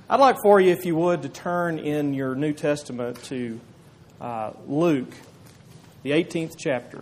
I'd like for you, if you would, to turn in your New Testament to Luke, the 18th chapter.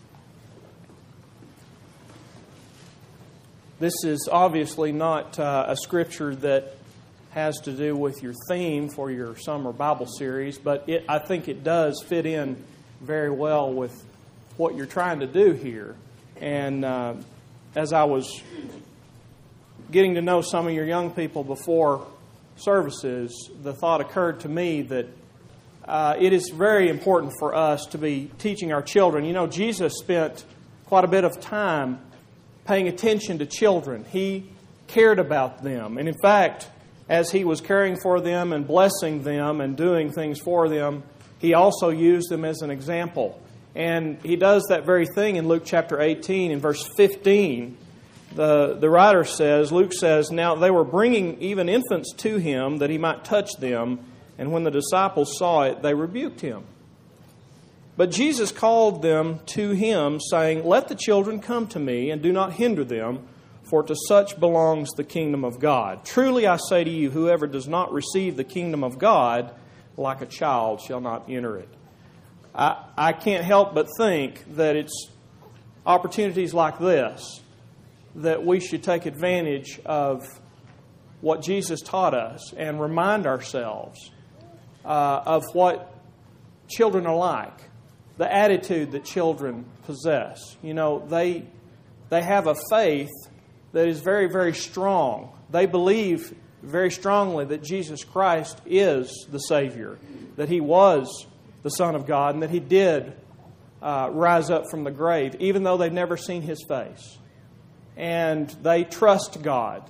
This is obviously not a scripture that has to do with your theme for your summer Bible series, but I think it does fit in very well with what you're trying to do here. And as I was getting to know some of your young people before services, the thought occurred to me that it is very important for us to be teaching our children. You know, Jesus spent quite a bit of time paying attention to children. He cared about them. And in fact, as He was caring for them and blessing them and doing things for them, He also used them as an example. And He does that very thing in Luke chapter 18 in verse 15. The writer says, Luke says, "Now they were bringing even infants to Him that He might touch them, and when the disciples saw it, they rebuked Him. But Jesus called them to Him, saying, 'Let the children come to me, and do not hinder them, for to such belongs the kingdom of God. Truly I say to you, whoever does not receive the kingdom of God like a child shall not enter it.'" I can't help but think that it's opportunities like this that we should take advantage of what Jesus taught us and remind ourselves of what children are like, the attitude that children possess. You know, they have a faith that is very, very strong. They believe very strongly that Jesus Christ is the Savior, that He was the Son of God, and that He did rise up from the grave, even though they've never seen His face. And they trust God.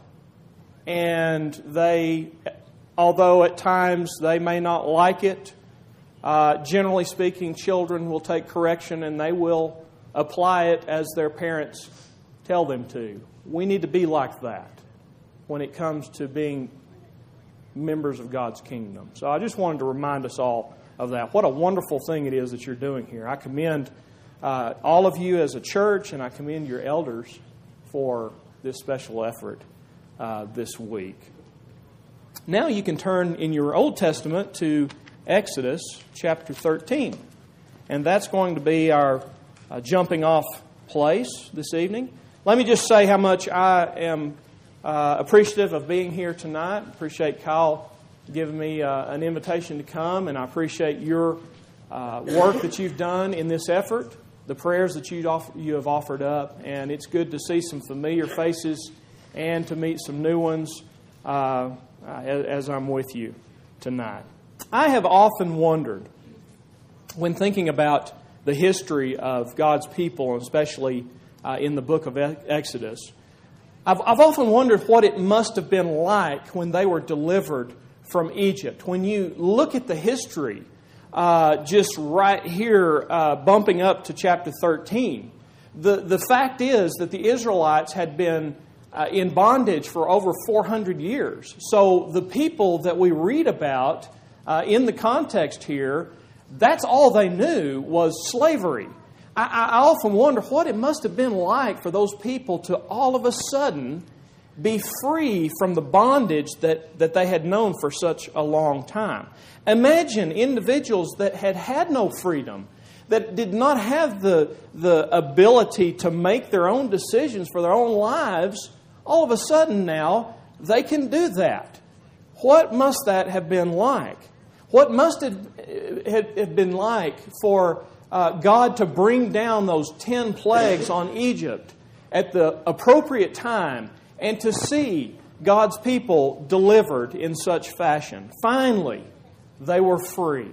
And they, although at times they may not like it, generally speaking, children will take correction and they will apply it as their parents tell them to. We need to be like that when it comes to being members of God's kingdom. So I just wanted to remind us all of that. What a wonderful thing it is that you're doing here. I commend all of you as a church, and I commend your elders for this special effort this week. Now you can turn in your Old Testament to Exodus chapter 13. And that's going to be our jumping off place this evening. Let me just say how much I am appreciative of being here tonight. Appreciate Kyle giving me an invitation to come, and I appreciate your work that you've done in this effort, the prayers that you have offered up, and it's good to see some familiar faces and to meet some new ones as I'm with you tonight. I have often wondered, when thinking about the history of God's people, and especially in the book of Exodus, I've often wondered what it must have been like when they were delivered from Egypt. When you look at the history, just right here, bumping up to chapter 13, the fact is that the Israelites had been in bondage for over 400 years. So the people that we read about in the context here, that's all they knew was slavery. I often wonder what it must have been like for those people to all of a sudden be free from the bondage that they had known for such a long time. Imagine individuals that had no freedom, that did not have the ability to make their own decisions for their own lives. All of a sudden now, they can do that. What must that have been like? What must it have been like for God to bring down those 10 plagues on Egypt at the appropriate time and to see God's people delivered in such fashion? Finally, they were free.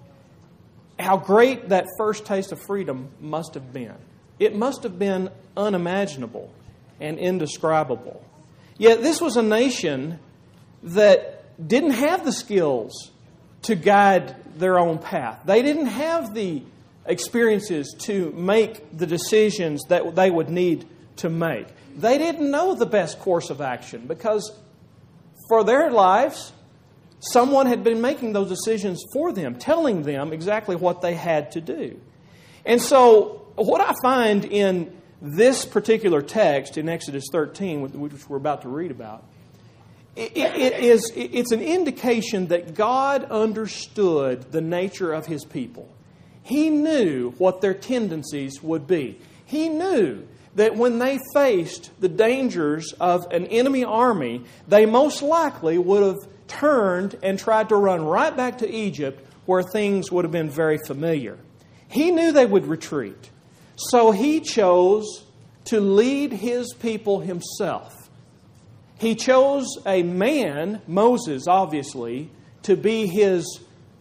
How great that first taste of freedom must have been. It must have been unimaginable and indescribable. Yet this was a nation that didn't have the skills to guide their own path. They didn't have the experiences to make the decisions that they would need to make. They didn't know the best course of action because for their lives, someone had been making those decisions for them, telling them exactly what they had to do. And so what I find in this particular text in Exodus 13, which we're about to read about, it's an indication that God understood the nature of His people. He knew what their tendencies would be. He knew that when they faced the dangers of an enemy army, they most likely would have turned and tried to run right back to Egypt, where things would have been very familiar. He knew they would retreat. So He chose to lead His people Himself. He chose a man, Moses obviously, to be his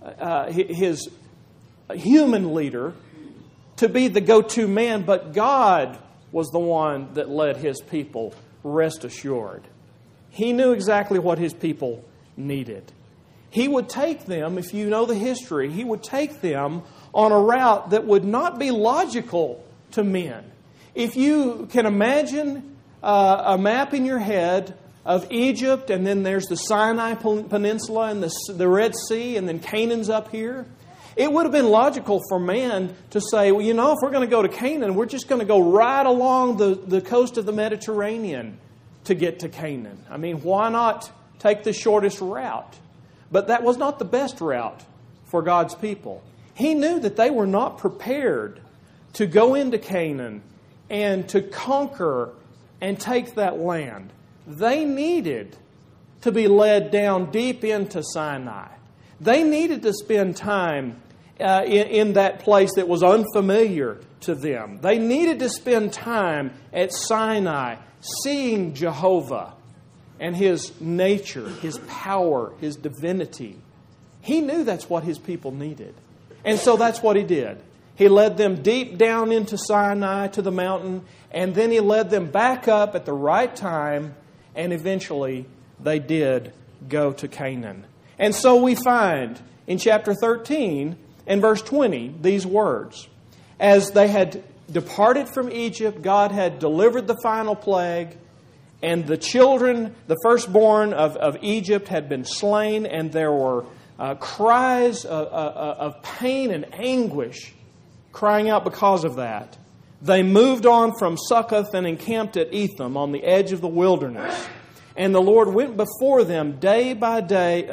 human leader, to be the go-to man, but God was the one that led His people, rest assured. He knew exactly what His people needed. He would take them, if you know the history, He would take them on a route that would not be logical to men. If you can imagine a map in your head of Egypt, and then there's the Sinai Peninsula and the Red Sea, and then Canaan's up here, it would have been logical for man to say, well, you know, if we're going to go to Canaan, we're just going to go right along the coast of the Mediterranean to get to Canaan. I mean, why not take the shortest route? But that was not the best route for God's people. He knew that they were not prepared to go into Canaan and to conquer and take that land. They needed to be led down deep into Sinai. They needed to spend time in that place that was unfamiliar to them. They needed to spend time at Sinai seeing Jehovah and His nature, His power, His divinity. He knew that's what His people needed. And so that's what He did. He led them deep down into Sinai to the mountain, and then He led them back up at the right time, and eventually they did go to Canaan. And so we find in chapter 13 and verse 20 these words. As they had departed from Egypt, God had delivered the final plague, and the children, the firstborn of Egypt, had been slain, and there were cries of pain and anguish crying out because of that. They moved on from Succoth and encamped at Etham on the edge of the wilderness. And the Lord went before them by day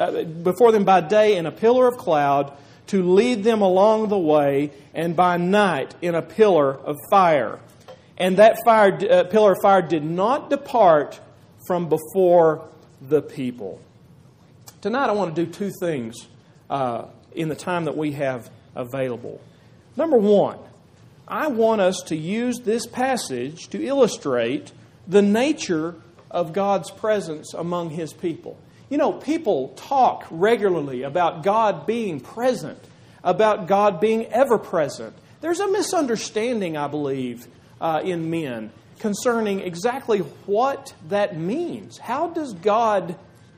in a pillar of cloud to lead them along the way, and by night in a pillar of fire. And that pillar of fire did not depart from before the people. Tonight I want to do two things in the time that we have available. Number one, I want us to use this passage to illustrate the nature of God's presence among His people. You know, people talk regularly about God being present, about God being ever-present. There's a misunderstanding, I believe, in men concerning exactly what that means. How does God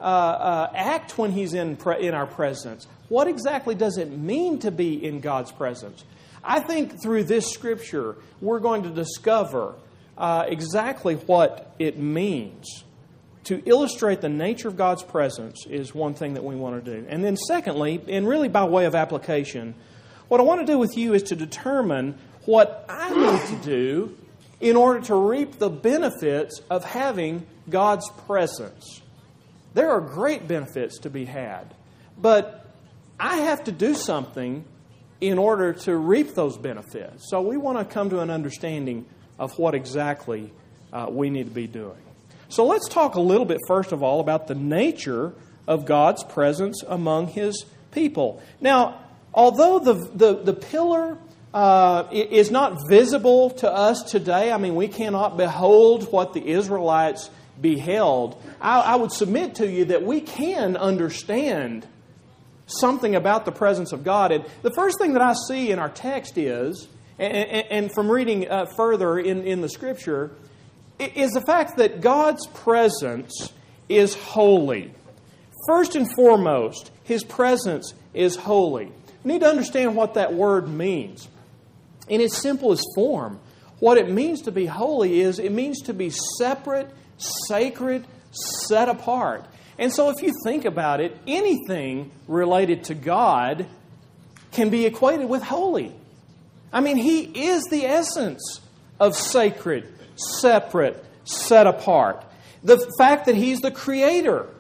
act when He's in our presence? What exactly does it mean to be in God's presence? I think through this Scripture, we're going to discover exactly what it means. To illustrate the nature of God's presence is one thing that we want to do. And then secondly, and really by way of application, what I want to do with you is to determine what I need to do in order to reap the benefits of having God's presence. There are great benefits to be had, but I have to do something in order to reap those benefits. So we want to come to an understanding of what exactly we need to be doing. So let's talk a little bit, first of all, about the nature of God's presence among His people. Now, although the pillar is not visible to us today, I mean, we cannot behold what the Israelites beheld, I would submit to you that we can understand something about the presence of God. And the first thing that I see in our text is, and from reading further in the Scripture, is the fact that God's presence is holy. First and foremost, His presence is holy. We need to understand what that word means. In its simplest form, what it means to be holy is it means to be separate, sacred, set apart. And so if you think about it, anything related to God can be equated with holy. I mean, He is the essence of sacred, separate, set apart. The fact that He's the creator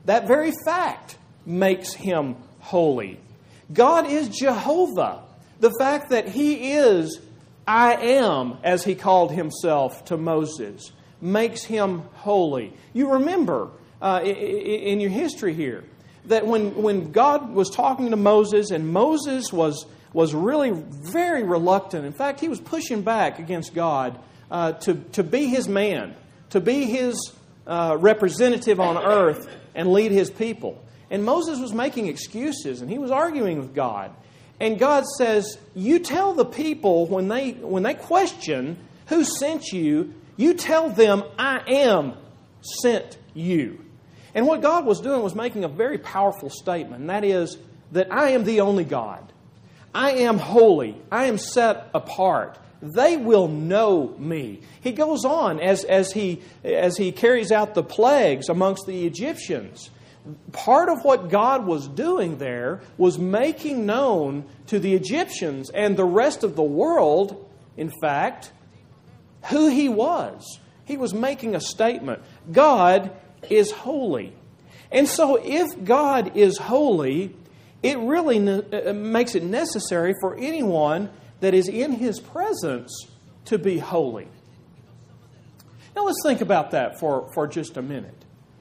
That very fact makes Him holy. God is Jehovah. The fact that He is I am, as He called Himself to Moses, makes Him holy. You remember in your history here that when God was talking to Moses, and Moses was really very reluctant. In fact, he was pushing back against God to be His man, to be His representative on earth and lead His people. And Moses was making excuses, and he was arguing with God. And God says, you tell the people when they question who sent you, you tell them, I am sent you. And what God was doing was making a very powerful statement, and that is that I am the only God. I am holy. I am set apart. They will know me. He goes on as he carries out the plagues amongst the Egyptians. Part of what God was doing there was making known to the Egyptians and the rest of the world, in fact, who He was. He was making a statement. God is holy. And so if God is holy, it really makes it necessary for anyone that is in His presence to be holy. Now let's think about that for just a minute.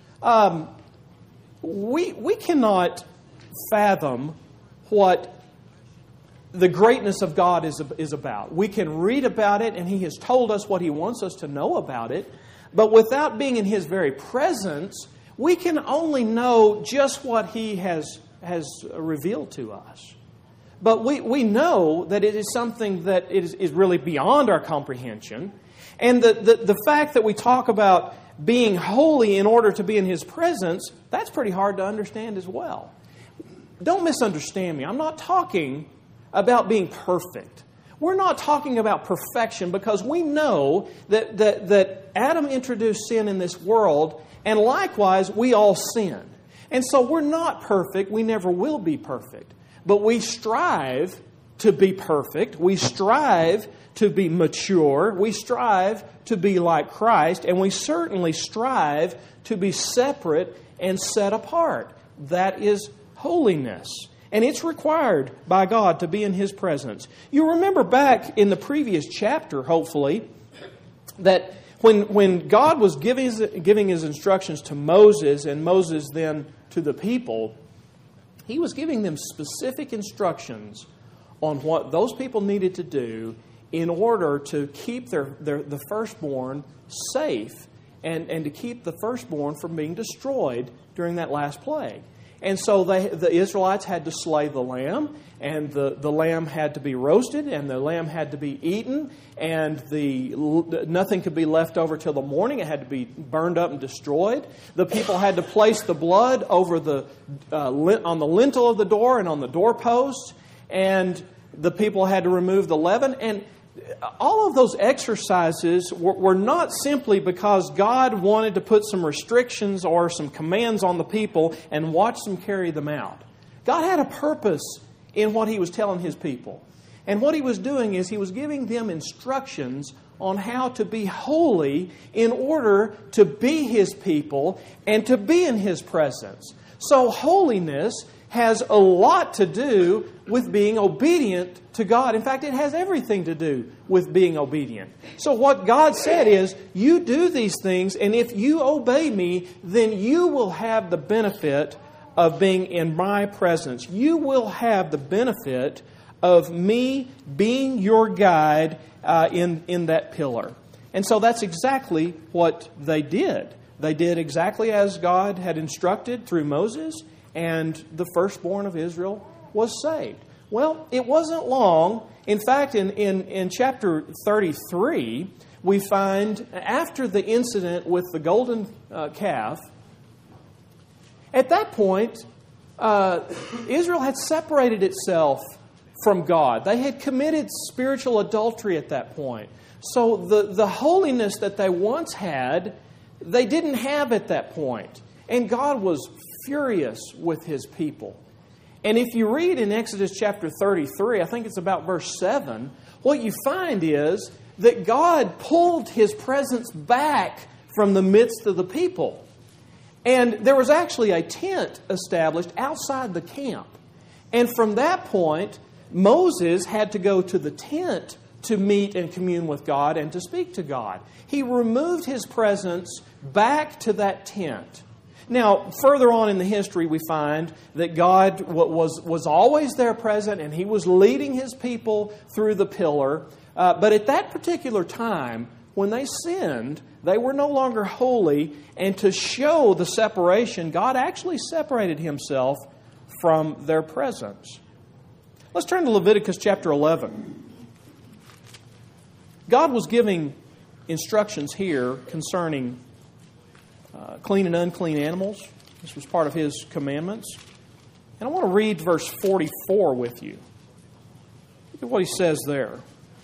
We cannot fathom what the greatness of God is about. We can read about it, and He has told us what He wants us to know about it. But without being in His very presence, we can only know just what He has revealed to us. But we know that it is something that is really beyond our comprehension. And the fact that we talk about being holy in order to be in His presence, that's pretty hard to understand as well. Don't misunderstand me. I'm not talking about being perfect. We're not talking about perfection, because we know that Adam introduced sin in this world, and likewise we all sin. And so we're not perfect. We never will be perfect. But we strive to be perfect. We strive to be mature. We strive to be like Christ. And we certainly strive to be separate and set apart. That is holiness. And it's required by God to be in His presence. You remember back in the previous chapter, hopefully, that when God was giving His instructions to Moses, and Moses then to the people, He was giving them specific instructions on what those people needed to do in order to keep the firstborn safe and to keep the firstborn from being destroyed during that last plague. And so the Israelites had to slay the lamb, and the lamb had to be roasted, and the lamb had to be eaten, and nothing could be left over till the morning. It had to be burned up and destroyed. The people had to place the blood over on the lintel of the door and on the doorposts, and the people had to remove the leaven. And all of those exercises were not simply because God wanted to put some restrictions or some commands on the people and watch them carry them out. God had a purpose in what He was telling His people. And what He was doing is He was giving them instructions on how to be holy in order to be His people and to be in His presence. So holiness has a lot to do with being obedient to God. In fact, it has everything to do with being obedient. So what God said is, you do these things, and if you obey me, then you will have the benefit of being in my presence. You will have the benefit of me being your guide in that pillar. And so that's exactly what they did. They did exactly as God had instructed through Moses, and the firstborn of Israel was saved. Well, it wasn't long. In fact, in chapter 33, we find after the incident with the golden calf, at that point, Israel had separated itself from God. They had committed spiritual adultery at that point. So the holiness that they once had, they didn't have at that point. And God was furious with His people. And if you read in Exodus chapter 33, I think it's about verse 7, what you find is that God pulled His presence back from the midst of the people. And there was actually a tent established outside the camp. And from that point, Moses had to go to the tent to meet and commune with God and to speak to God. He removed his presence back to that tent. Now, further on in the history, we find that God was always there present, and He was leading His people through the pillar. But at that particular time, when they sinned, they were no longer holy, and to show the separation, God actually separated Himself from their presence. Let's turn to Leviticus chapter 11. God was giving instructions here concerning clean and unclean animals. This was part of His commandments. And I want to read verse 44 with you. Look at what He says there.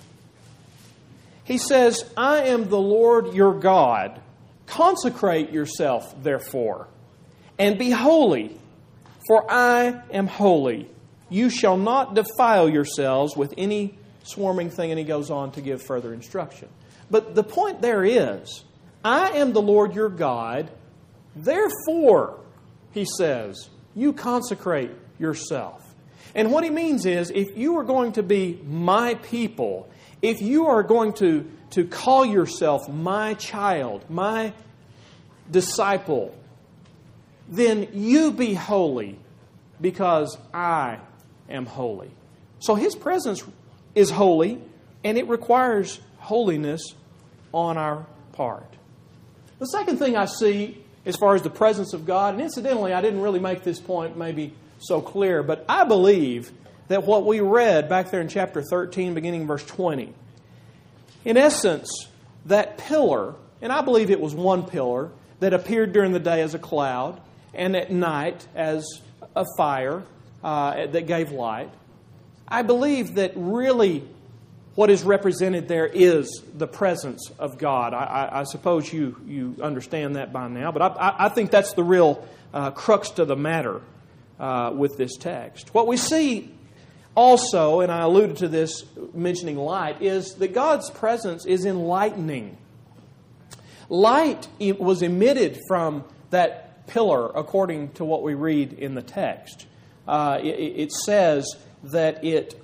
He says, I am the Lord your God. Consecrate yourself, therefore, and be holy, for I am holy. You shall not defile yourselves with any swarming thing. And he goes on to give further instruction. But the point there is, I am the Lord your God. Therefore, he says, you consecrate yourself. And what he means is, if you are going to be my people, if you are going to call yourself my child, my disciple, then you be holy because I am holy. So His presence is holy, and it requires holiness on our part. The second thing I see as far as the presence of God, and incidentally, I didn't really make this point maybe so clear, but I believe that what we read back there in chapter 13, beginning verse 20, in essence, that pillar, and I believe it was one pillar, that appeared during the day as a cloud, and at night as a fire that gave light, I believe that really what is represented there is the presence of God. I suppose you understand that by now, but I think that's the real crux to the matter with this text. What we see also, and I alluded to this mentioning light, is that God's presence is enlightening. Light was emitted from that pillar according to what we read in the text. It says that it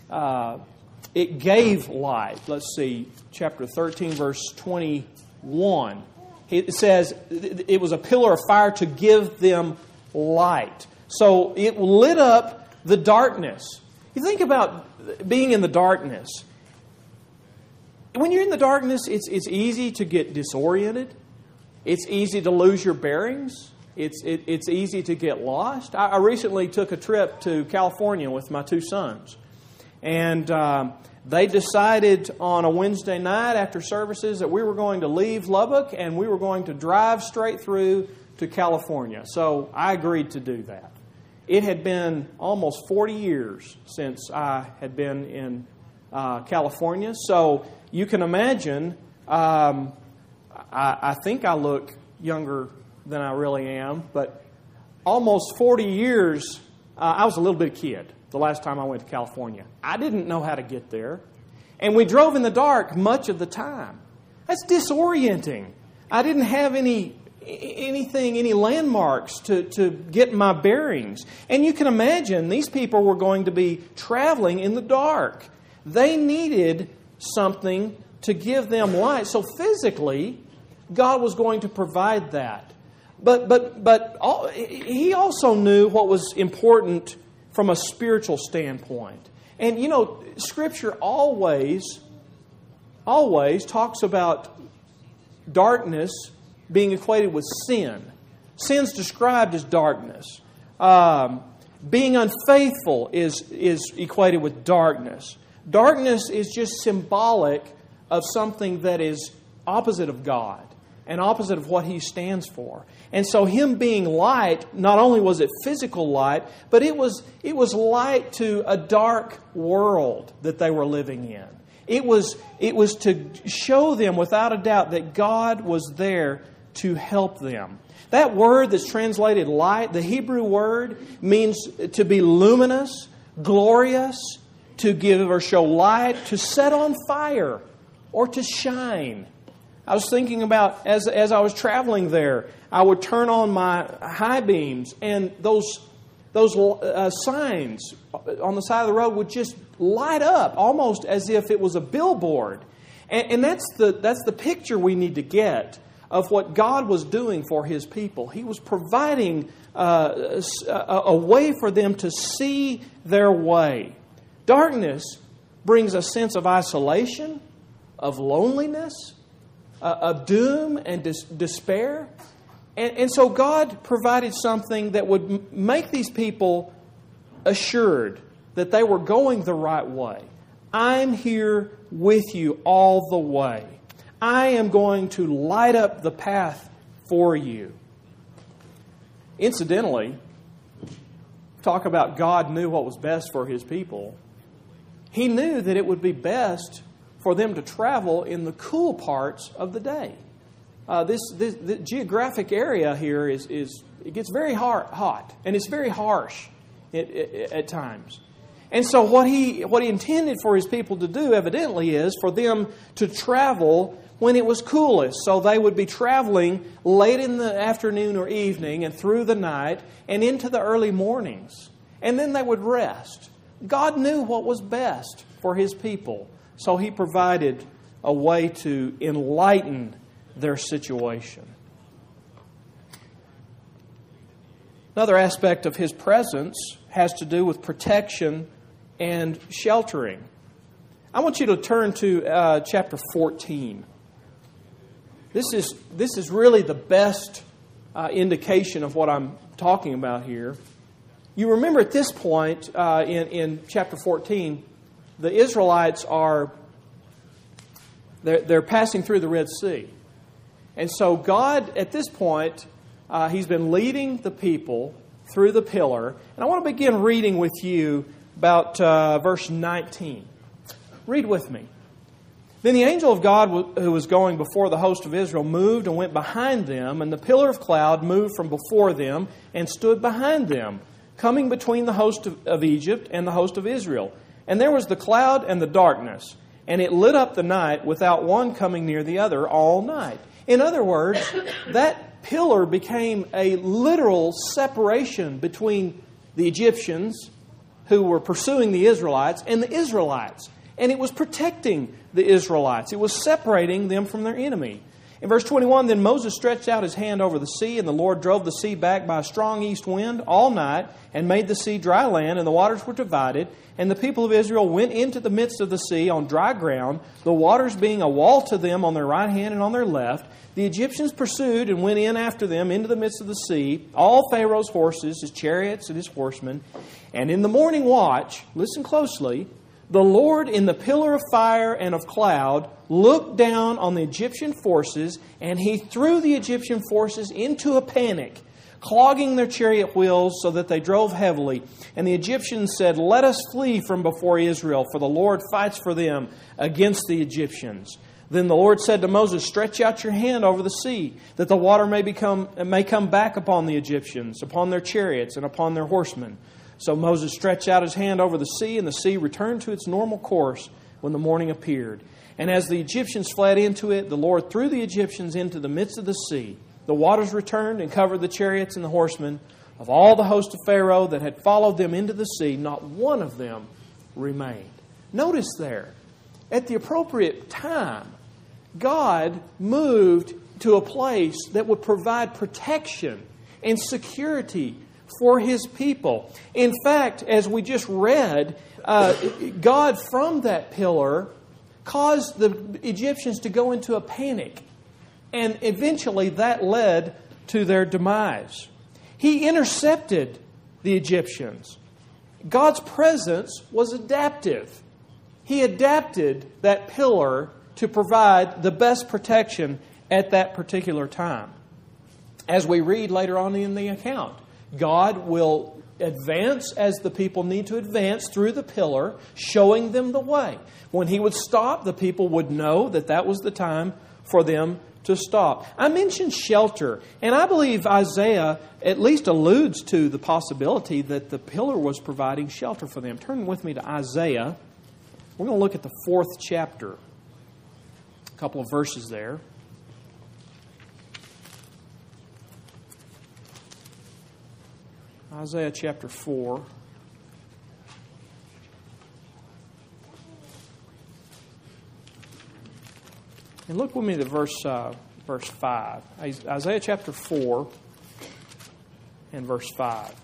gave light. Let's see, chapter 13, verse 21. It says it was a pillar of fire to give them light. So it lit up the darkness. You think about being in the darkness. When you're in the darkness, it's easy to get disoriented. It's easy to lose your bearings. It's easy to get lost. I recently took a trip to California with my two sons. And they decided on a Wednesday night after services that we were going to leave Lubbock and we were going to drive straight through to California. So I agreed to do that. It had been almost 40 years since I had been in California. So you can imagine, I think I look younger than I really am, but almost 40 years, I was a little bit of a kid the last time I went to California. I didn't know how to get there. And we drove in the dark much of the time. That's disorienting. I didn't have any landmarks to get my bearings. And you can imagine these people were going to be traveling in the dark. They needed something to give them light. So physically, God was going to provide that. But He also knew what was important from a spiritual standpoint. And you know, Scripture always talks about darkness being equated with sin. Sin's described as darkness. Being unfaithful is equated with darkness. Darkness is just symbolic of something that is opposite of God and opposite of what He stands for. And so Him being light, not only was it physical light, but it was light to a dark world that they were living in. It was to show them without a doubt that God was there to help them. That word that's translated light, the Hebrew word, means to be luminous, glorious, to give or show light, to set on fire, or to shine. I was thinking about as I was traveling there, I would turn on my high beams, and those signs on the side of the road would just light up, almost as if it was a billboard. And that's the picture we need to get of what God was doing for His people. He was providing a way for them to see their way. Darkness brings a sense of isolation, of loneliness, of doom and despair. And so God provided something that would make these people assured that they were going the right way. I'm here with you all the way. I am going to light up the path for you. Incidentally, talk about God knew what was best for His people. He knew that it would be best for them to travel in the cool parts of the day. The geographic area here it gets very hot, and it's very harsh at times. And so what he intended for His people to do, evidently, is for them to travel when it was coolest. So they would be traveling late in the afternoon or evening and through the night and into the early mornings. And then they would rest. God knew what was best for His people. So He provided a way to enlighten their situation. Another aspect of His presence has to do with protection and sheltering. I want you to turn to chapter 14. This is really the best indication of what I'm talking about here. You remember at this point in chapter 14, the Israelites they're passing through the Red Sea. And so God, at this point, He's been leading the people through the pillar. And I want to begin reading with you about verse 19. Read with me. Then the angel of God who was going before the host of Israel moved and went behind them, and the pillar of cloud moved from before them and stood behind them, coming between the host of Egypt and the host of Israel. And there was the cloud and the darkness, and it lit up the night without one coming near the other all night. In other words, that pillar became a literal separation between the Egyptians who were pursuing the Israelites and the Israelites. And it was protecting the Israelites. It was separating them from their enemy. In verse 21, then Moses stretched out his hand over the sea, and the Lord drove the sea back by a strong east wind all night, and made the sea dry land, and the waters were divided. And the people of Israel went into the midst of the sea on dry ground, the waters being a wall to them on their right hand and on their left. The Egyptians pursued and went in after them into the midst of the sea, all Pharaoh's horses, his chariots, and his horsemen. And in the morning watch, listen closely, the Lord in the pillar of fire and of cloud looked down on the Egyptian forces, and He threw the Egyptian forces into a panic, clogging their chariot wheels so that they drove heavily. And the Egyptians said, "Let us flee from before Israel, for the Lord fights for them against the Egyptians." Then the Lord said to Moses, "Stretch out your hand over the sea, that the water may come back upon the Egyptians, upon their chariots, and upon their horsemen." So Moses stretched out his hand over the sea, and the sea returned to its normal course when the morning appeared. And as the Egyptians fled into it, the Lord threw the Egyptians into the midst of the sea. The waters returned and covered the chariots and the horsemen. Of all the host of Pharaoh that had followed them into the sea, not one of them remained. Notice there, at the appropriate time, God moved to a place that would provide protection and security for His people. In fact, as we just read, God from that pillar caused the Egyptians to go into a panic. And eventually that led to their demise. He intercepted the Egyptians. God's presence was adaptive. He adapted that pillar to provide the best protection at that particular time. As we read later on in the account, God will advance as the people need to advance through the pillar, showing them the way. When He would stop, the people would know that that was the time for them to stop. I mentioned shelter, and I believe Isaiah at least alludes to the possibility that the pillar was providing shelter for them. Turn with me to Isaiah. We're going to look at the 4th chapter. A couple of verses there. Isaiah chapter 4. And look with me to verse 5. Isaiah chapter 4 and verse 5.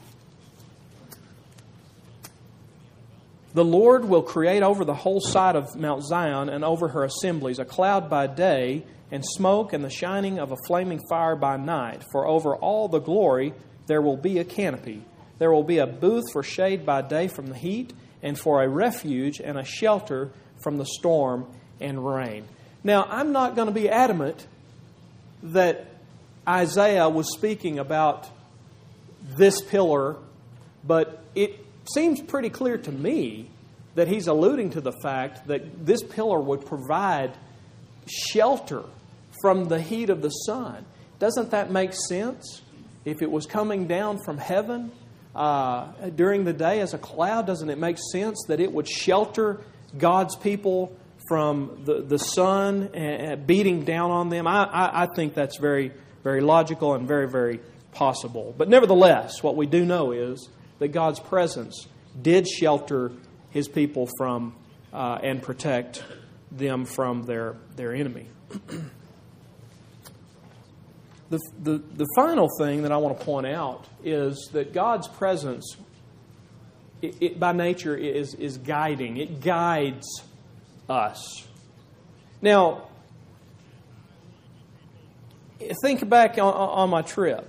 The Lord will create over the whole side of Mount Zion and over her assemblies a cloud by day and smoke and the shining of a flaming fire by night. For over all the glory there will be a canopy. There will be a booth for shade by day from the heat, and for a refuge and a shelter from the storm and rain. Now, I'm not going to be adamant that Isaiah was speaking about this pillar, but it seems pretty clear to me that he's alluding to the fact that this pillar would provide shelter from the heat of the sun. Doesn't that make sense? If it was coming down from heaven during the day as a cloud, doesn't it make sense that it would shelter God's people from the sun beating down on them? I think that's very, very logical and very, very possible. But nevertheless, what we do know is that God's presence did shelter His people from and protect them from their enemy. The final thing that I want to point out is that God's presence, it by nature, is guiding. It guides us. Now, think back on my trip.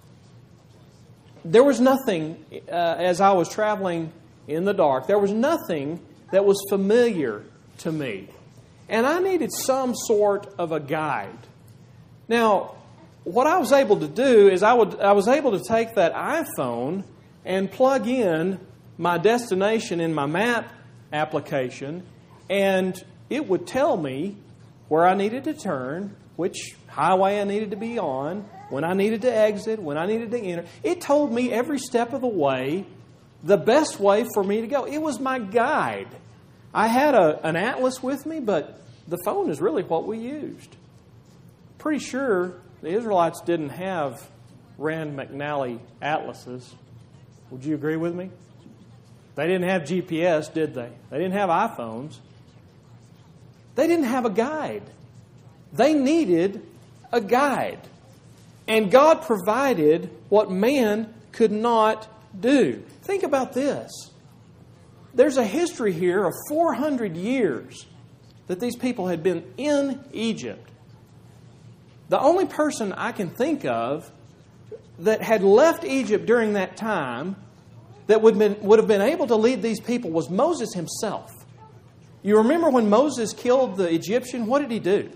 There was nothing, as I was traveling in the dark, there was nothing that was familiar to me. And I needed some sort of a guide. Now, what I was able to do is I was able to take that iPhone and plug in my destination in my map application, and it would tell me where I needed to turn, which highway I needed to be on, when I needed to exit, when I needed to enter. It told me every step of the way, the best way for me to go. It was my guide. I had an atlas with me, but the phone is really what we used. Pretty sure the Israelites didn't have Rand McNally atlases. Would you agree with me? They didn't have GPS, did they? They didn't have iPhones. They didn't have a guide. They needed a guide. And God provided what man could not do. Think about this. There's a history here of 400 years that these people had been in Egypt. The only person I can think of that had left Egypt during that time that would have been able to lead these people was Moses himself. You remember when Moses killed the Egyptian, what did he do?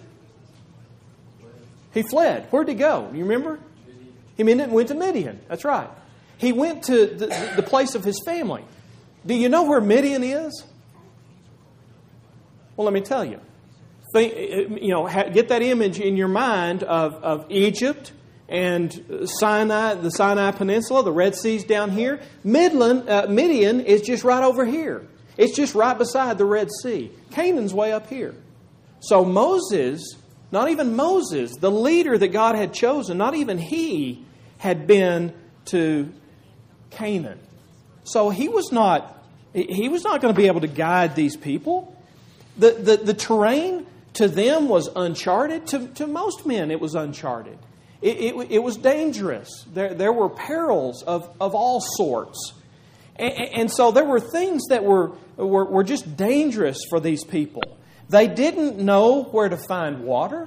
He fled. Where did he go? You remember? He went to Midian. That's right. He went to the place of his family. Do you know where Midian is? Well, let me tell you. Get that image in your mind of Egypt and Sinai, the Sinai Peninsula, the Red Sea's down here. Midian is just right over here. It's just right beside the Red Sea. Canaan's way up here. So Moses, not even Moses, the leader that God had chosen, not even he had been to Canaan. So he was not going to be able to guide these people. The terrain to them was uncharted. To most men, it was uncharted. It was dangerous. There were perils of all sorts. And so there were things that were just dangerous for these people. They didn't know where to find water.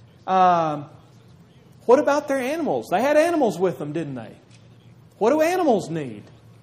What about their animals? They had animals with them, didn't they? What do animals need?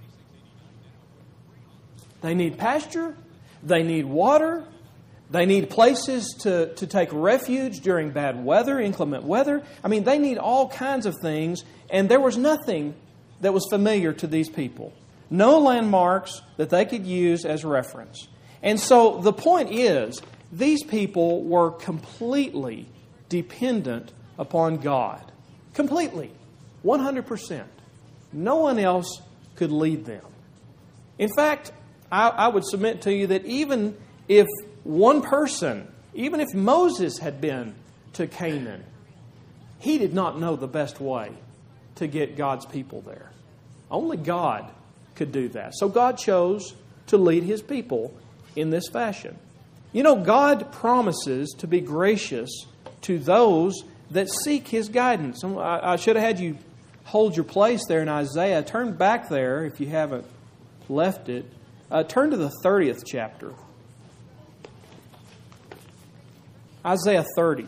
They need pasture. They need water. They need places to take refuge during bad weather, inclement weather. I mean, they need all kinds of things, and there was nothing that was familiar to these people. No landmarks that they could use as reference. And so the point is, these people were completely dependent upon God. Completely. 100%. No one else could lead them. In fact, I would submit to you that even if one person, even if Moses had been to Canaan, he did not know the best way to get God's people there. Only God could do that. So God chose to lead His people in this fashion. You know, God promises to be gracious to those that seek His guidance. I should have had you hold your place there in Isaiah. Turn back there if you haven't left it. Turn to the 30th chapter. Isaiah 30.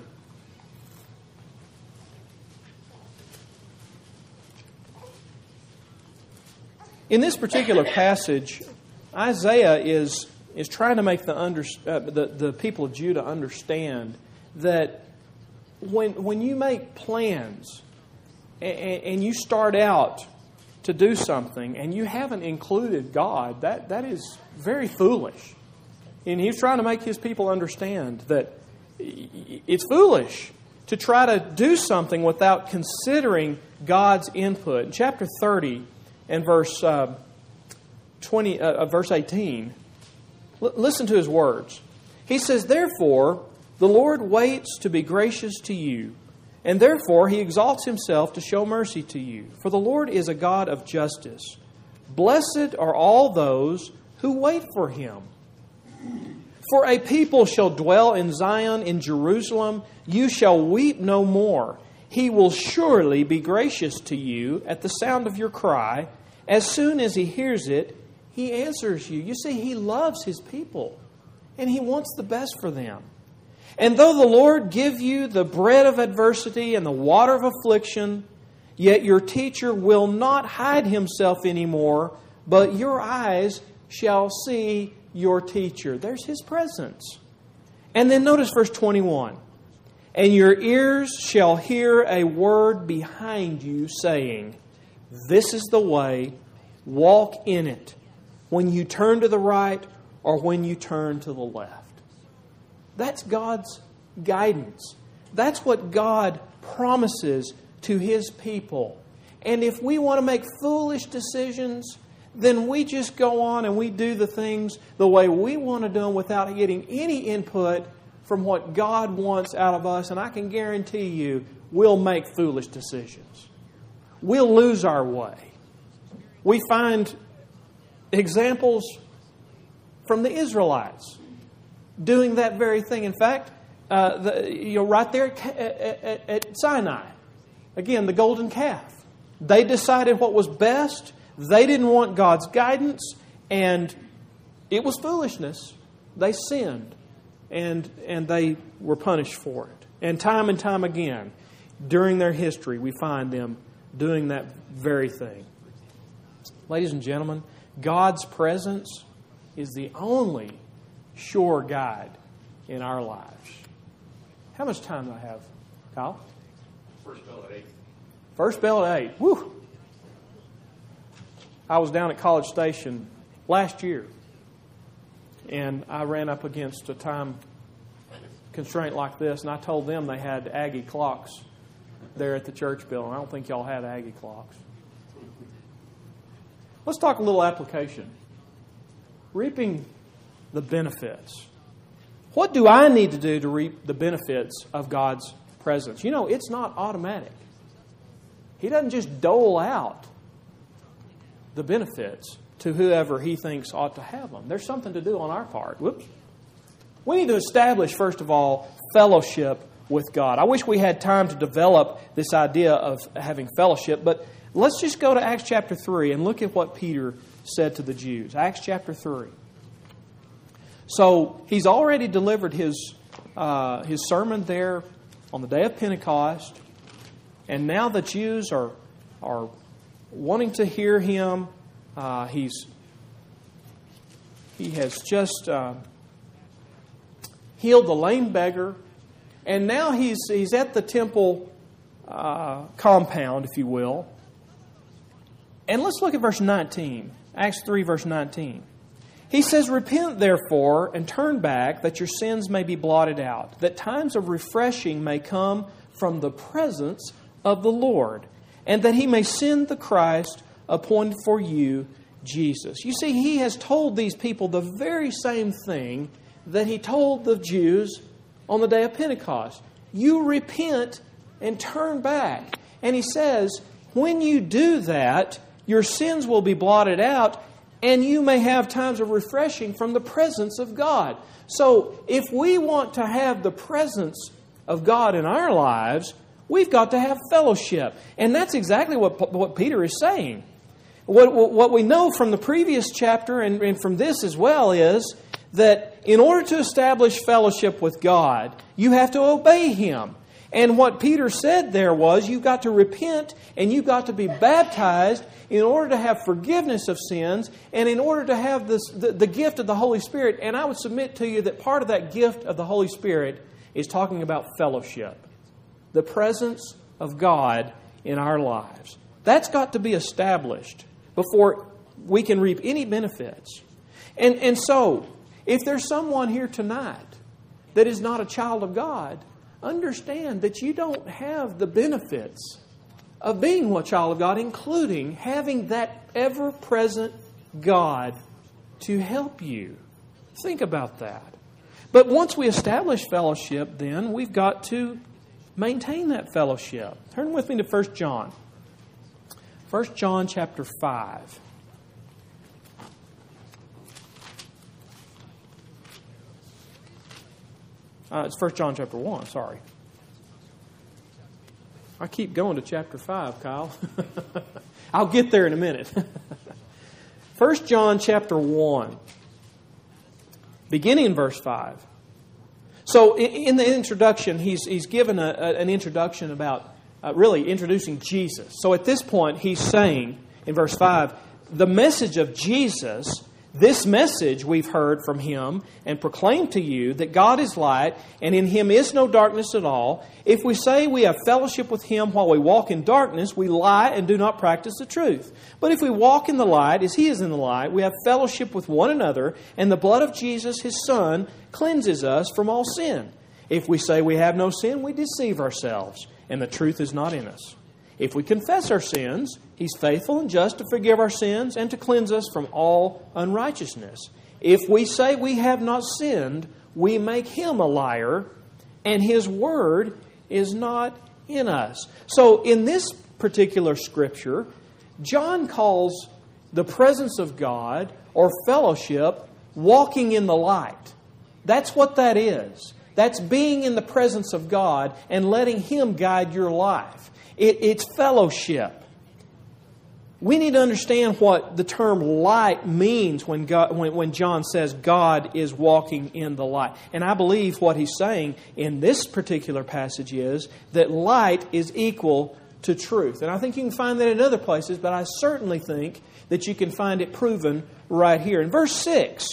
In this particular passage, Isaiah is trying to make the people of Judah understand that when you make plans and you start out to do something and you haven't included God, that is very foolish. And he's trying to make his people understand that it's foolish to try to do something without considering God's input. In chapter 30 and verse 18, listen to his words. He says, "Therefore, the Lord waits to be gracious to you, and therefore He exalts Himself to show mercy to you. For the Lord is a God of justice. Blessed are all those who wait for Him. For a people shall dwell in Zion, in Jerusalem. You shall weep no more. He will surely be gracious to you at the sound of your cry. As soon as He hears it, He answers you." You see, He loves His people, and He wants the best for them. "And though the Lord give you the bread of adversity and the water of affliction, yet your teacher will not hide himself anymore, but your eyes shall see your teacher." There's His presence. And then notice verse 21. "And your ears shall hear a word behind you saying, this is the way, walk in it, when you turn to the right or when you turn to the left." That's God's guidance. That's what God promises to His people. And if we want to make foolish decisions, then we just go on and we do the things the way we want to do them without getting any input from what God wants out of us. And I can guarantee you, we'll make foolish decisions. We'll lose our way. We find examples from the Israelites doing that very thing. In fact, right there at Sinai, again, the golden calf. They decided what was best. They didn't want God's guidance, and it was foolishness. They sinned, and they were punished for it. And time again, during their history, we find them doing that very thing. Ladies and gentlemen, God's presence is the only sure guide in our lives. How much time do I have, Kyle? First bell at 8. First bell at 8. Woo! I was down at College Station last year, and I ran up against a time constraint like this, and I told them they had Aggie clocks there at the church building. I don't think y'all had Aggie clocks. Let's talk a little application. Reaping the benefits. What do I need to do to reap the benefits of God's presence? You know, it's not automatic. He doesn't just dole out the benefits to whoever He thinks ought to have them. There's something to do on our part. Whoops. We need to establish, first of all, fellowship with God. I wish we had time to develop this idea of having fellowship, but let's just go to Acts chapter 3 and look at what Peter said to the Jews. Acts chapter 3. So he's already delivered his sermon there on the day of Pentecost, and now the Jews are wanting to hear him. He has just healed the lame beggar, and now he's at the temple compound, if you will. And let's look at verse 19, Acts 3, verse 19. He says, "Repent, therefore, and turn back, that your sins may be blotted out, that times of refreshing may come from the presence of the Lord, and that He may send the Christ appointed for you, Jesus." You see, He has told these people the very same thing that He told the Jews on the day of Pentecost. You repent and turn back. And He says, when you do that, your sins will be blotted out, and you may have times of refreshing from the presence of God. So if we want to have the presence of God in our lives, we've got to have fellowship. And that's exactly what Peter is saying. What we know from the previous chapter and from this as well is that in order to establish fellowship with God, you have to obey Him. And what Peter said there was, you've got to repent and you've got to be baptized in order to have forgiveness of sins and in order to have the gift of the Holy Spirit. And I would submit to you that part of that gift of the Holy Spirit is talking about fellowship. The presence of God in our lives. That's got to be established before we can reap any benefits. And so, if there's someone here tonight that is not a child of God, understand that you don't have the benefits of being a child of God, including having that ever-present God to help you. Think about that. But once we establish fellowship, then we've got to maintain that fellowship. Turn with me to 1 John. 1 John chapter 5. It's 1 John chapter 1, sorry. I keep going to chapter 5, Kyle. I'll get there in a minute. 1 John chapter 1, beginning in verse 5. So in the introduction, he's given an introduction about really introducing Jesus. So at this point, he's saying in verse 5, the message of Jesus, this message we've heard from Him and proclaimed to you that God is light and in Him is no darkness at all. If we say we have fellowship with Him while we walk in darkness, we lie and do not practice the truth. But if we walk in the light as He is in the light, we have fellowship with one another, and the blood of Jesus, His Son, cleanses us from all sin. If we say we have no sin, we deceive ourselves, and the truth is not in us. If we confess our sins, He's faithful and just to forgive our sins and to cleanse us from all unrighteousness. If we say we have not sinned, we make Him a liar, and His word is not in us. So in this particular scripture, John calls the presence of God or fellowship walking in the light. That's what that is. That's being in the presence of God and letting Him guide your life. It's fellowship. We need to understand what the term light means when John says God is walking in the light. And I believe what he's saying in this particular passage is that light is equal to truth. And I think you can find that in other places, but I certainly think that you can find it proven right here. In verse 6,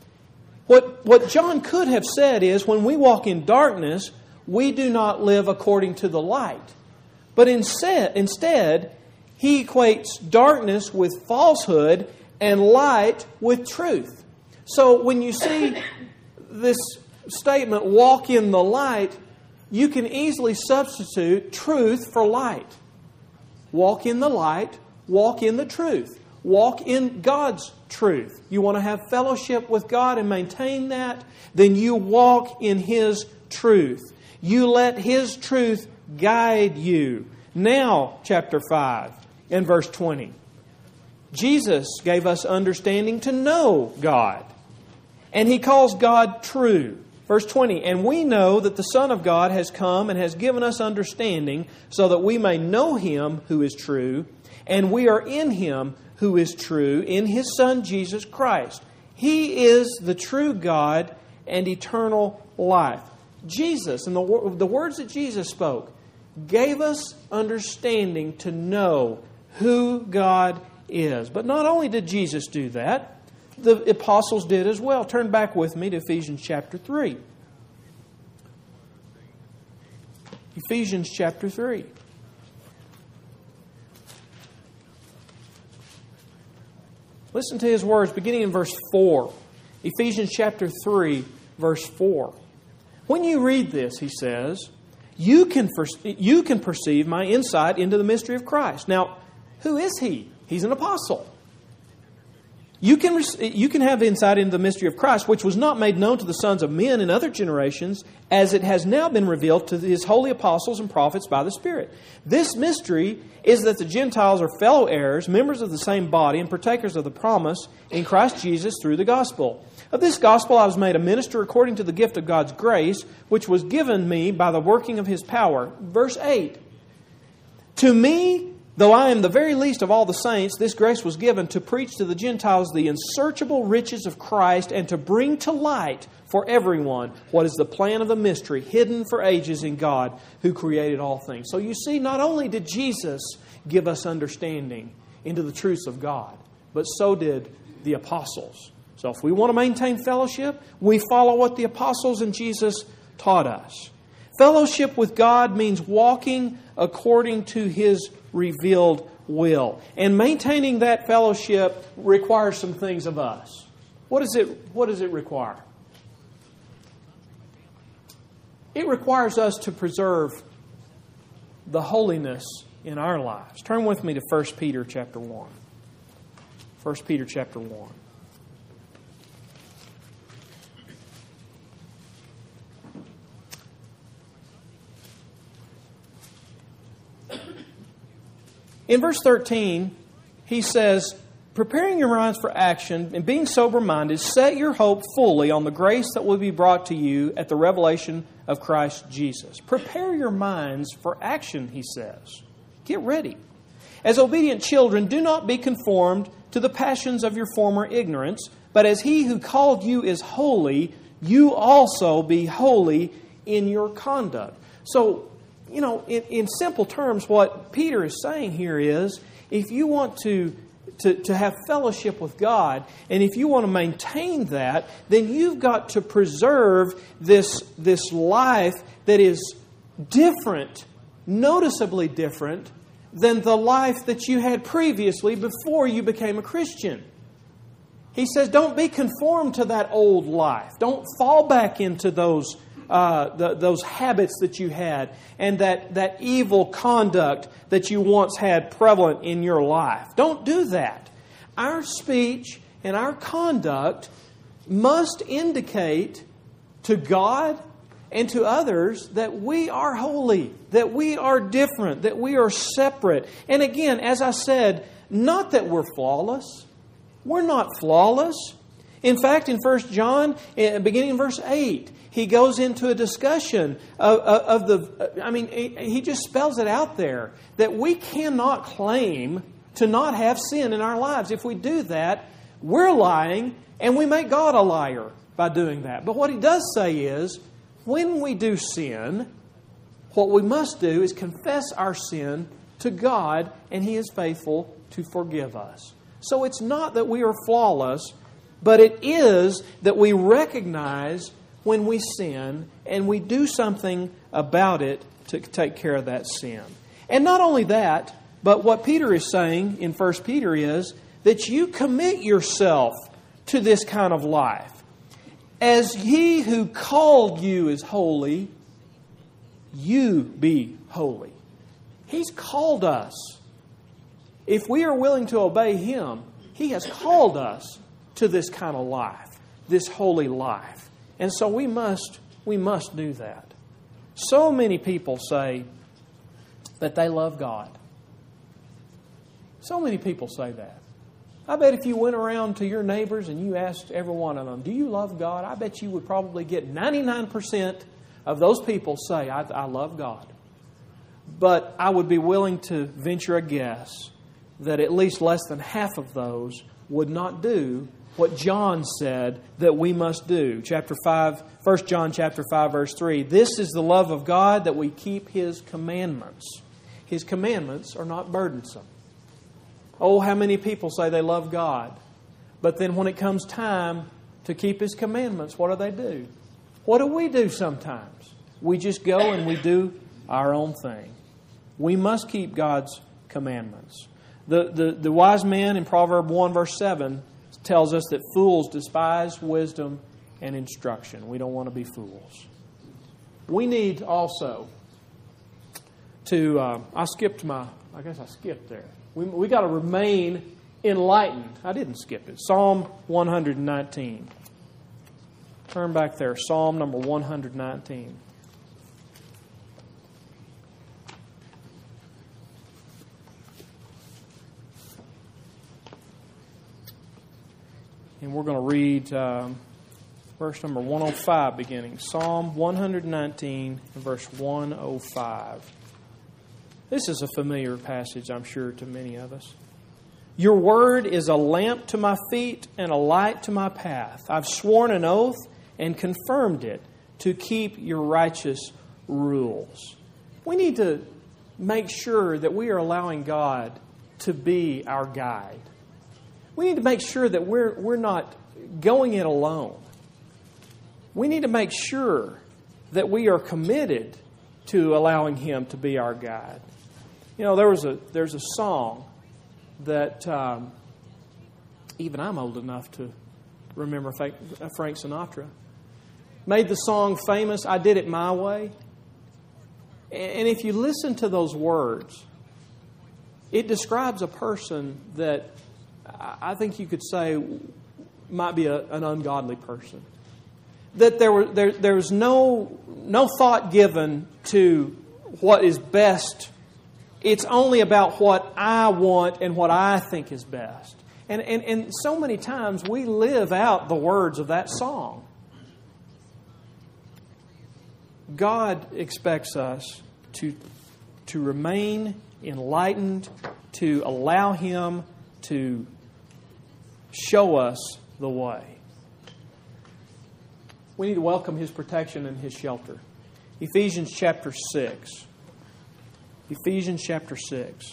what John could have said is, when we walk in darkness, we do not live according to the light. But instead, he equates darkness with falsehood and light with truth. So when you see this statement, walk in the light, you can easily substitute truth for light. Walk in the light, walk in the truth. Walk in God's truth. You want to have fellowship with God and maintain that? Then you walk in His truth. You let His truth guide you. Now, chapter 5 and verse 20. Jesus gave us understanding to know God. And He calls God true. Verse 20, and we know that the Son of God has come and has given us understanding so that we may know Him who is true, and we are in Him who is true, in His Son Jesus Christ. He is the true God and eternal life. Jesus, and the words that Jesus spoke, gave us understanding to know who God is. But not only did Jesus do that, the apostles did as well. Turn back with me to Ephesians chapter 3. Ephesians chapter 3. Listen to his words beginning in verse 4. Ephesians chapter 3, verse 4. When you read this, he says, you can perceive my insight into the mystery of Christ. Now, who is he? He's an apostle. You can have insight into the mystery of Christ, which was not made known to the sons of men in other generations, as it has now been revealed to His holy apostles and prophets by the Spirit. This mystery is that the Gentiles are fellow heirs, members of the same body, and partakers of the promise in Christ Jesus through the gospel. Of this gospel I was made a minister according to the gift of God's grace, which was given me by the working of His power. Verse 8. To me, though I am the very least of all the saints, this grace was given to preach to the Gentiles the unsearchable riches of Christ and to bring to light for everyone what is the plan of the mystery hidden for ages in God who created all things. So you see, not only did Jesus give us understanding into the truths of God, but so did the apostles. So if we want to maintain fellowship, we follow what the apostles and Jesus taught us. Fellowship with God means walking according to His revealed will. And maintaining that fellowship requires some things of us. What does it require? It requires us to preserve the holiness in our lives. Turn with me to 1 Peter chapter 1. 1 Peter chapter 1. In verse 13, he says, preparing your minds for action and being sober-minded, set your hope fully on the grace that will be brought to you at the revelation of Christ Jesus. Prepare your minds for action, he says. Get ready. As obedient children, do not be conformed to the passions of your former ignorance, but as He who called you is holy, you also be holy in your conduct. So, in simple terms, what Peter is saying here is, if you want to have fellowship with God, and if you want to maintain that, then you've got to preserve this life that is different, noticeably different, than the life that you had previously before you became a Christian. He says, don't be conformed to that old life. Don't fall back into those habits that you had and that evil conduct that you once had prevalent in your life. Don't do that. Our speech and our conduct must indicate to God and to others that we are holy, that we are different, that we are separate. And again, as I said, not that we're flawless. We're not flawless. In fact, in 1 John, beginning in verse 8, he goes into a discussion he just spells it out there that we cannot claim to not have sin in our lives. If we do that, we're lying and we make God a liar by doing that. But what he does say is, when we do sin, what we must do is confess our sin to God, and He is faithful to forgive us. So it's not that we are flawless, but it is that we recognize when we sin and we do something about it to take care of that sin. And not only that, but what Peter is saying in 1 Peter is that you commit yourself to this kind of life. As He who called you is holy, you be holy. He's called us. If we are willing to obey Him, He has called us to this kind of life, this holy life. And so we must do that. So many people say that they love God. So many people say that. I bet if you went around to your neighbors and you asked every one of them, do you love God? I bet you would probably get 99% of those people say, I love God. But I would be willing to venture a guess that at least less than half of those would not do what John said that we must do. 1 John chapter 5, verse 3. This is the love of God, that we keep His commandments. His commandments are not burdensome. Oh, how many people say they love God. But then when it comes time to keep His commandments, what do? What do we do sometimes? We just go and we do our own thing. We must keep God's commandments. The wise man in Proverb 1 verse 7 tells us that fools despise wisdom and instruction. We don't want to be fools. We need also to... I skipped there. We got to remain enlightened. I didn't skip it. Psalm 119. Turn back there. Psalm number 119. And we're going to read verse number 105 beginning. Psalm 119, verse 105. This is a familiar passage, I'm sure, to many of us. Your word is a lamp to my feet and a light to my path. I've sworn an oath and confirmed it to keep your righteous rules. We need to make sure that we are allowing God to be our guide. We need to make sure that we're not going it alone. We need to make sure that we are committed to allowing Him to be our guide. You know, there's a song that even I'm old enough to remember. Frank Sinatra made the song famous, I Did It My Way. And if you listen to those words, it describes a person that I think you could say might be an ungodly person. That there's no thought given to what is best. It's only about what I want and what I think is best. And so many times we live out the words of that song. God expects us to remain enlightened, to allow Him to show us the way. We need to welcome His protection and His shelter. Ephesians chapter 6. Ephesians chapter 6.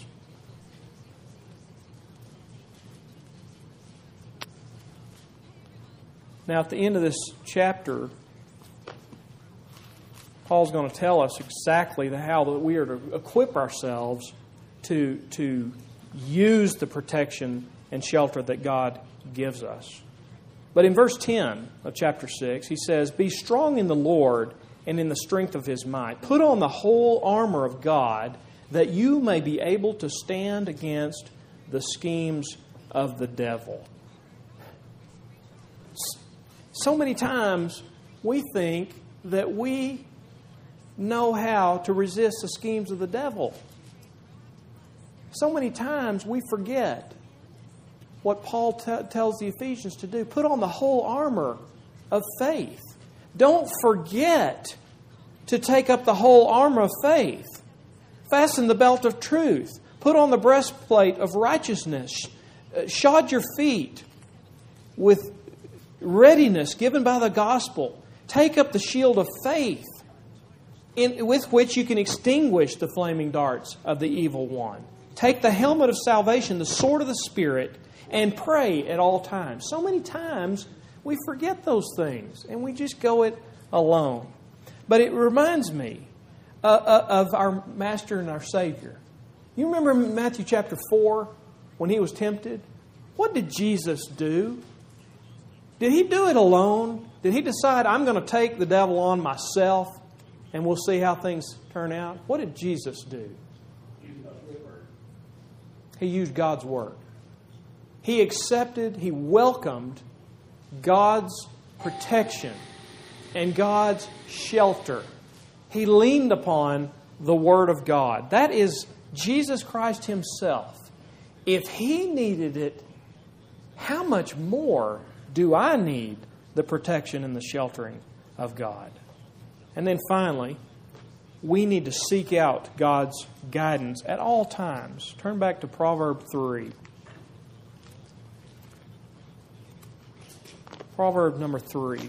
Now, at the end of this chapter, Paul's going to tell us exactly how that we are to equip ourselves to use the protection and shelter that God gives us. But in verse 10 of chapter 6, he says, "Be strong in the Lord and in the strength of His might. Put on the whole armor of God, that you may be able to stand against the schemes of the devil." So many times we think that we know how to resist the schemes of the devil. So many times we forget what Paul tells the Ephesians to do. Put on the whole armor of faith. Don't forget to take up the whole armor of faith. Fasten the belt of truth. Put on the breastplate of righteousness. Shod your feet with readiness given by the gospel. Take up the shield of faith, with which you can extinguish the flaming darts of the evil one. Take the helmet of salvation, the sword of the Spirit, and pray at all times. So many times we forget those things and we just go it alone. But it reminds me of our Master and our Savior. You remember Matthew chapter 4 when He was tempted? What did Jesus do? Did He do it alone? Did He decide, I'm going to take the devil on myself and we'll see how things turn out? What did Jesus do? He used God's Word. He accepted, He welcomed God's protection and God's shelter. He leaned upon the Word of God. That is Jesus Christ Himself. If He needed it, how much more do I need the protection and the sheltering of God? And then finally, we need to seek out God's guidance at all times. Turn back to Proverb 3. Proverb number 3.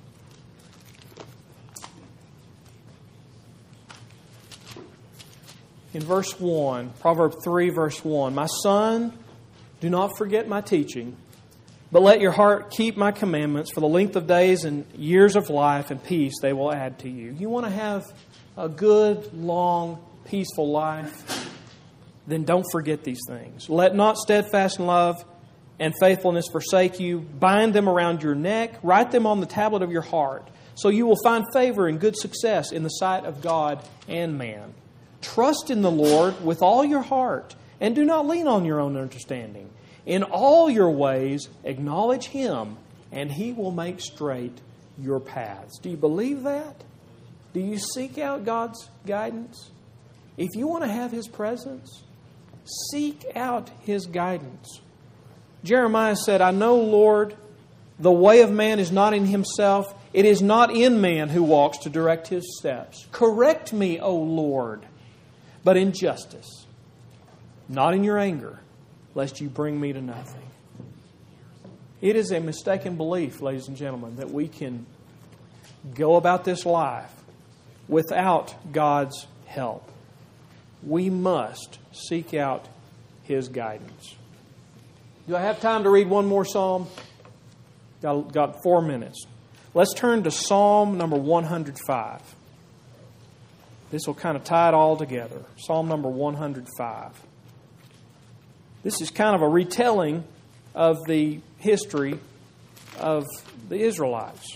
In verse 1, Proverb 3, verse 1, "My son, do not forget my teaching, but let your heart keep my commandments. For the length of days and years of life and peace they will add to you." You want to have a good, long, peaceful life? Then don't forget these things. "Let not steadfast love and faithfulness forsake you. Bind them around your neck. Write them on the tablet of your heart. So you will find favor and good success in the sight of God and man. Trust in the Lord with all your heart, and do not lean on your own understanding. In all your ways, acknowledge Him, and He will make straight your paths. Do you believe that? Do you seek out God's guidance? If you want to have His presence, seek out His guidance. Jeremiah said, I know, Lord, the way of man is not in himself. It is not in man who walks to direct his steps. Correct me, O Lord, but in justice, not in your anger, lest you bring me to nothing. It is a mistaken belief, ladies and gentlemen, that we can go about this life without God's help. We must seek out His guidance. Do I have time to read one more psalm? Got 4 minutes. Let's turn to Psalm number 105. This will kind of tie it all together. Psalm number 105. This is kind of a retelling of the history of the Israelites.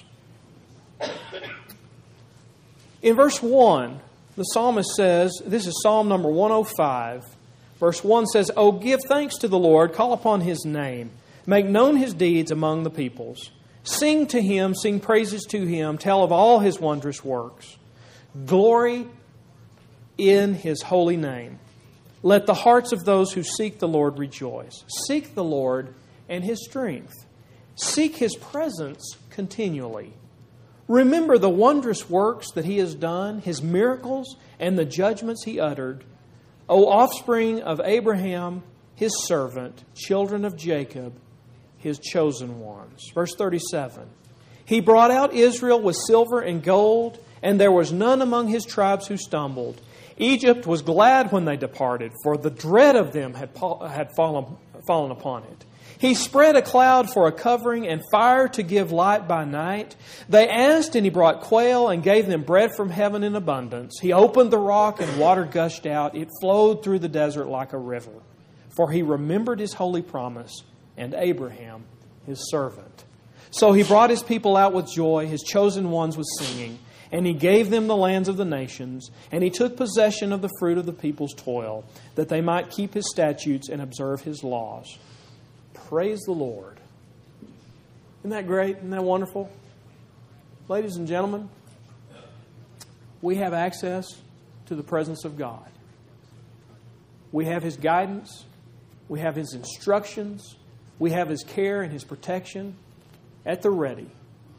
In verse 1, the psalmist says, this is Psalm number 105, verse 1 says, "Oh, give thanks to the Lord, call upon His name, make known His deeds among the peoples. Sing to Him, sing praises to Him, tell of all His wondrous works. Glory in His holy name. Let the hearts of those who seek the Lord rejoice." Seek the Lord and His strength. Seek His presence continually. Remember the wondrous works that He has done, His miracles, and the judgments He uttered. O offspring of Abraham, His servant, children of Jacob, His chosen ones. Verse 37. He brought out Israel with silver and gold, and there was none among His tribes who stumbled. Egypt was glad when they departed, for the dread of them had fallen upon it. He spread a cloud for a covering and fire to give light by night. They asked, and He brought quail and gave them bread from heaven in abundance. He opened the rock and water gushed out. It flowed through the desert like a river. For He remembered His holy promise and Abraham, His servant. So He brought His people out with joy, His chosen ones with singing. And He gave them the lands of the nations. And He took possession of the fruit of the people's toil, that they might keep His statutes and observe His laws. Praise the Lord. Isn't that great? Isn't that wonderful? Ladies and gentlemen, we have access to the presence of God. We have His guidance. We have His instructions. We have His care and His protection at the ready.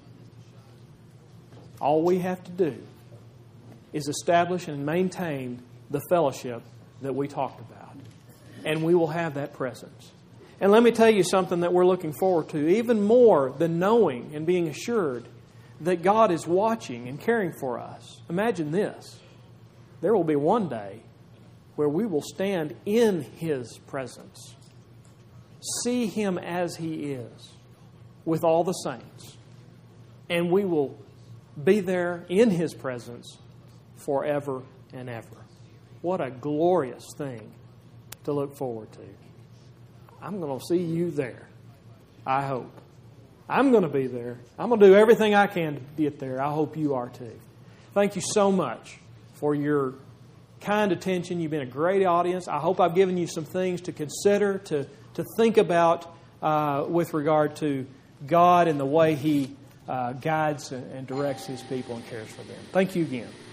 All we have to do is establish and maintain the fellowship that we talked about. And we will have that presence. And let me tell you something that we're looking forward to, even more than knowing and being assured that God is watching and caring for us. Imagine this. There will be one day where we will stand in His presence, see Him as He is, with all the saints, and we will be there in His presence forever and ever. What a glorious thing to look forward to. I'm going to see you there, I hope. I'm going to be there. I'm going to do everything I can to get there. I hope you are too. Thank you so much for your kind attention. You've been a great audience. I hope I've given you some things to consider, to think about with regard to God and the way He guides and directs His people and cares for them. Thank you again.